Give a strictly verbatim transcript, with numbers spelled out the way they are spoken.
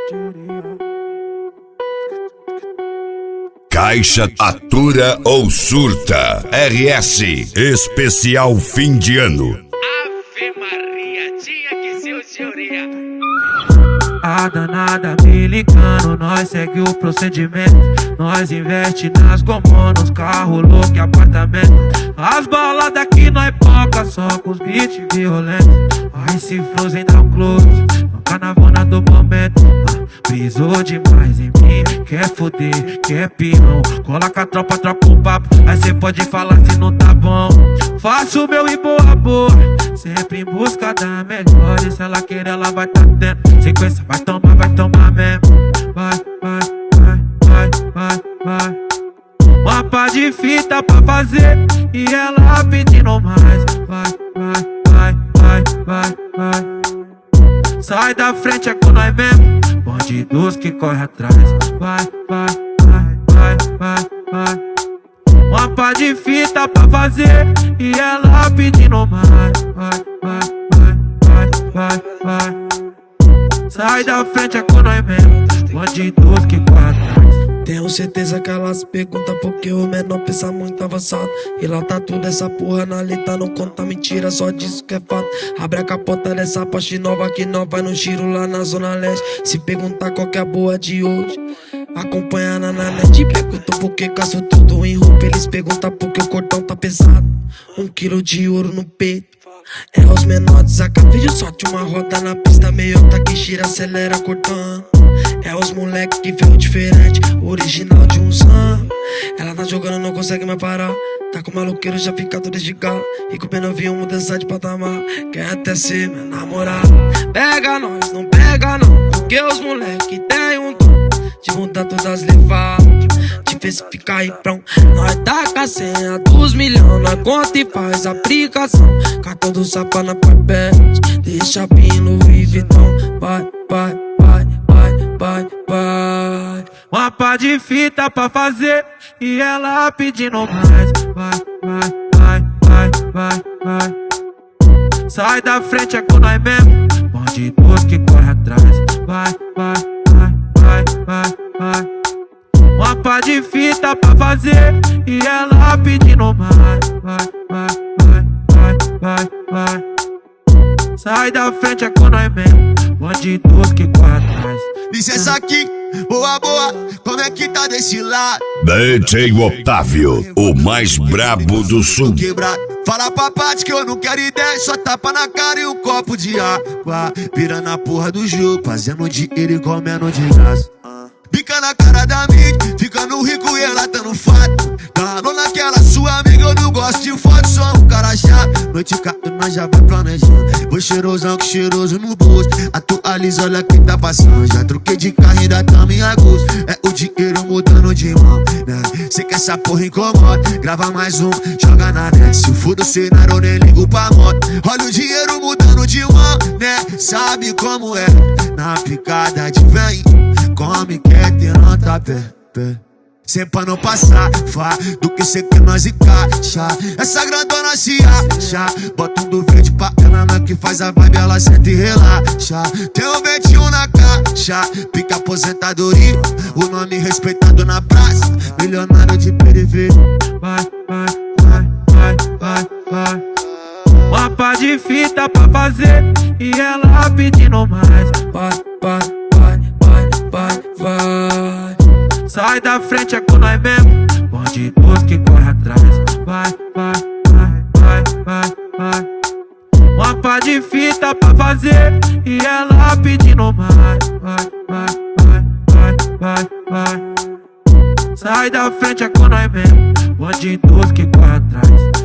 Caixa atura ou surta. R S Especial Fim de Ano. Ave Maria, tinha que ser o senhoria. A danada me ligando, nós segue o procedimento. Nós investe nas gomonas, carro louco e apartamento. As baladas aqui nós poca, só com os beats violentos. Ai, se Frozen dá um close, no carnavona do momento. Brisou demais em mim, quer foder, quer pirão. Coloca a tropa, troca o papo, aí cê pode falar se não tá bom. Faço o meu e boa boa, sempre em busca da melhor. E se ela querer, ela vai tá tendo. Sequência, vai tomar, vai tomar mesmo. Vai, vai, vai, vai, vai, vai. Mapa de fita pra fazer e ela pedindo mais. Vai, vai, vai, vai, vai, vai. Sai da frente, é com nós mesmo. Bandidos que corre atrás. Vai, vai, vai, vai, vai, vai. Mapa de fita pra fazer e ela pedindo mais. Vai, vai, vai, vai, vai, vai. Sai da frente, é com nós mesmo. Bandidos que corre atrás. Tenho certeza que elas perguntam porque o menor pensa muito avançado. E lá tá tudo essa porra na letra, não conta mentira, só disso que é fato. Abre a capota dessa Porsche nova que nós vai no giro lá na zona leste. Se perguntar qual que é a boa de hoje, acompanha na net. Perguntam por que gasto tudo em roupa, eles perguntam por que o cordão tá pesado. Um quilo de ouro no peito, é os menores saca vídeo, sorte uma roda na pista, meio tá que gira, acelera cortando. É os moleque que veio diferente, original de um zan. Ela tá jogando, não consegue mais parar. Tá com maloqueiro, já fica tudo de galo. E com pena viu mudança de patamar. Quer até ser meu namorado. Pega nós, não pega não, porque os moleque tem um dom de mudar todas as levadas, de ver se fica aí pronto. Nós taca a senha dos milhões, nós conta e faz aplicação. Cartão do sapa na papel, deixa bem no Louis Vuitton. Vai, vai, vai, vai, vai, vai. Mapa de fita pra fazer e ela pedindo mais. Vai, vai, vai, vai, vai, vai. Sai da frente, é com nós mesmo. Bandidos que corre atrás. Vai, vai, vai, vai, vai, vai. Mapa de fita pra fazer e ela pedindo mais. Vai, vai, vai, vai, vai, vai. Sai da frente, é com nós mesmo. Bandidos que corre atrás. Licença aqui, boa, boa, como é que tá desse lado? D J Otávio, o mais brabo do sul. Quebrado. Fala pra parte que eu não quero ideia, só tapa na cara e um copo de água. Vira na porra do jogo, fazendo dinheiro e comendo de graça. Pica na cara da mídia, ficando rico e ela tá no fato. Dando naquela sua amiga, eu não gosto de foto, sou um cara chato. Noite caindo, nós já vai planejando. Vou cheirosão que cheiroso no bolso. Atualiza, olha quem tá passando. Já troquei de carro e ainda tamo em agosto. É o dinheiro mudando de mão, né? Cê quer essa porra incomoda, grava mais um, joga na net. Se for do cenário, eu nem ligo pra moto. Olha o dinheiro mudando de mão, né? Sabe como é, na picada de vem. Come, quer ter nota pé, pé. Sempre pra não passar, fá, do que cê quer nós encaixa. Essa grandona se acha, bota um do verde pra ela, na que faz a vibe, ela sente e relaxa. Tem um vinte e um na caixa, pica aposentadoria, o nome respeitado na praça, milionário de periferia. Vai, vai, vai, vai, vai, vai. Mapa de fita pra fazer e ela pedindo mais. Vai, vai, vai, vai, vai, vai. Sai da frente, é com nós mesmo. Bandidos que corre atrás. Vai, vai, vai, vai, vai, vai. Mapa de fita pra fazer e ela pedindo mais. Vai, vai, vai, vai, vai, vai. Sai da frente, é com nós mesmo. Bandidos que corre atrás.